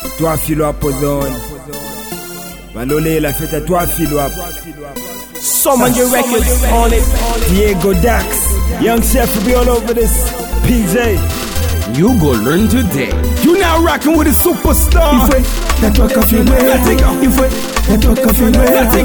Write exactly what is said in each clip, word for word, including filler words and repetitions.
Toi filo up zone. Malole la fête à toi filo up. Some on your records on it. Diego Dax, young chef will be all over this. P J, you go learn today. You now rocking with a superstar. Il faut que toi qui fais il faut que toi qui fais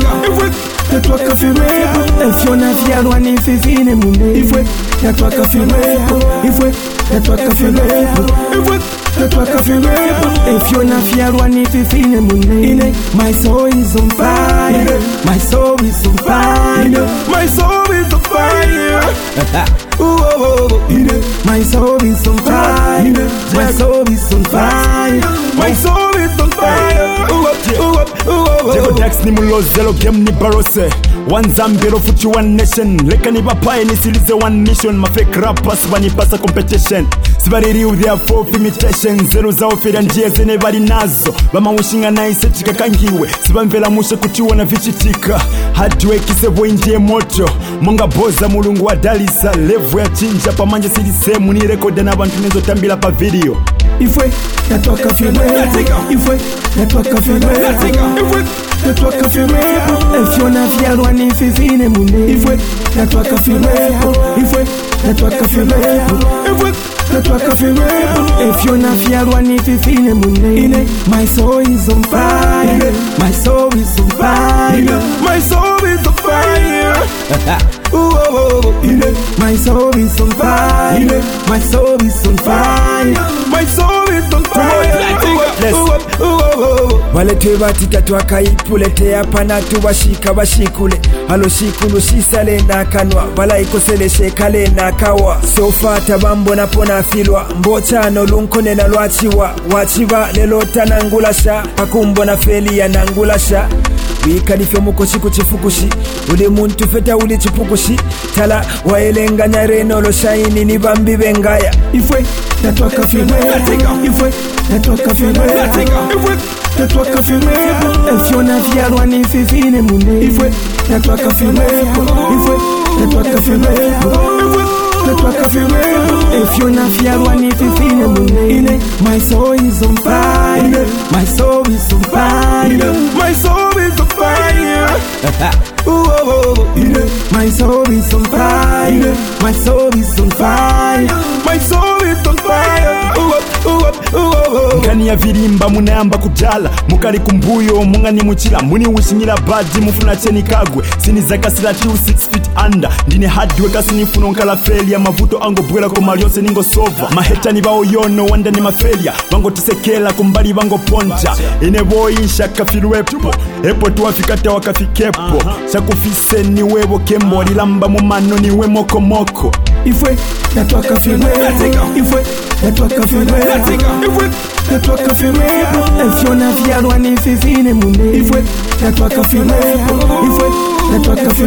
que toi qui fais et Fiona Fialo ni Fifine Munde. Il faut que toi qui fais il faut que toi qui fais il faut que toi qui fais et Fiona Fialo ni Fifine Munde. My soul is on fire. My soul is on fire. My soul is on fire. Ooh, oh, oh. My soul is on fire. My soul is on fire. My soul is on fire. Ooh, ooh, ooh, ooh. Diego Dax ni mulozelo game ni barose. One Zambia fuchi one nation. Leka ni bapaye ni silize one mission. Ma fake rappers wani pasa competition. Sibariri u their four imitation. Zero zao fira njia zene bari nazo. Bama ushinga na iseti kakangiwe. Sibamvela mushe kutiwa na vichitika. Hardware kisebo injie moto. Munga boza mulungu wa dalisa. Levu ya chinja pa manje silise. Muni rekode na bantu nezo tambila pa video. Il faut que toi qui fais il faut que toi qui fais il faut que toi qui fais et Fiona Fialo ni Fifine Munde. Il faut que toi qui fais il faut que toi qui fais il faut que toi qui fais et Fiona Fialo ni Fifine Munde. My soul is on fire. My soul is on fire. My soul is on fire. Ooh, oh, oh. My soul is on fire. My soul is on fire. My soul is on fire. Ooh, oh, oh. Wale tuwe batika tuwakaipulete ya panatu washika washikule. Halo shikulu shisale na kanwa. Wala ikosele shekale na kawa. Sofa tabambo na pona filwa. Mbocha no lunkone na luachiwa. Wachiwa lelota na ngulasha. Pakumbo na feli ya na ngulasha. Wikalife mukoshi kuchifukushi. Uli muntu feta uli chipukushi. Tala waelenga nyareno lo shaini ni bambi bengaya. Ifwe na toi qui fais il faut que toi qui fais il faut que toi qui fais et Fiona Fialo ni Fifine Munde. Il faut que toi qui fais il faut que toi qui fais il faut que toi qui fais et Fiona Fialo ni Fifine Munde. My soul is on fire. My soul is on fire. My soul is on fire. Ooh, oh, oh. My soul is on fire. My soul is on fire. My soul is on fire. Ooh, ooh, ooh, ooh. Nkani ya virimba munayamba kujala. Mukali kumbuyo mungani muchila. Muni ushinyila badi mufuna cheni kagwe. Sini zaka sila tiu six feet under. Ndine hardworker sini funo nkala failure. Mavuto ango bwela kumalionse ningo sova. Maheta ni bao yono wanda ni mafailure. Wango tisekela kumbali wango poncha. Ine boy insha kafiru epo. Epo tuwafikate wakafikepo. Shakufise ni webo kembo. Lilamba mumano ni we moko moko. Il faut que toi qui fais il faut que toi qui fais il faut que toi qui fais et Fiona Fialo ni Fifine Munde. Il faut que toi qui fais il faut que toi qui fais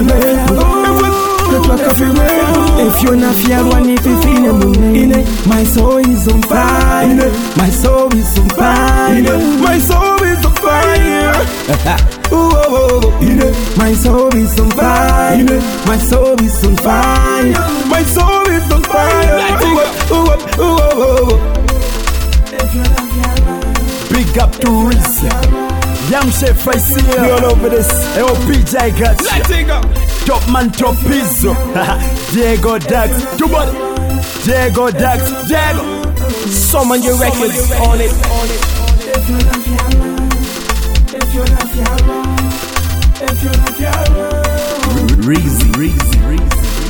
il faut que toi qui fais et Fiona Fialo ni Fifine Munde. My soul is on fire. My soul is on fire. My soul is on fire. Ooh, oh, oh. My soul is on fire. My soul is on fire. My soul is on fire. Ooh, ooh, ooh, ooh. Big up to Rizzy. Young chef I see you all over this. Hey, oh, P J got you. Top man, top pizzo. Diego Dax. Two body. Diego Dax. Diego. Some on your records on it. On it. If you're not Fialo, if you're not Fialo, if you're not Fialo. Rizzy, Rizzy, Rizzy.